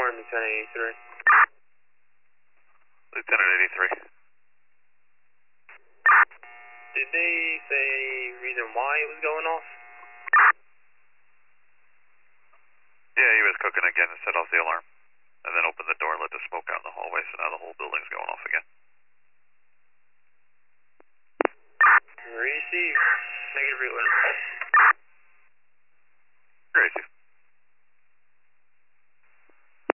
alarm, Lieutenant 83. Lieutenant 83. Did they say any reason why it was going off? Yeah, he was cooking again and set off the alarm. And then opened the door and let the smoke out in the hallway, so now the whole building's going off again. Receive. Negative relay.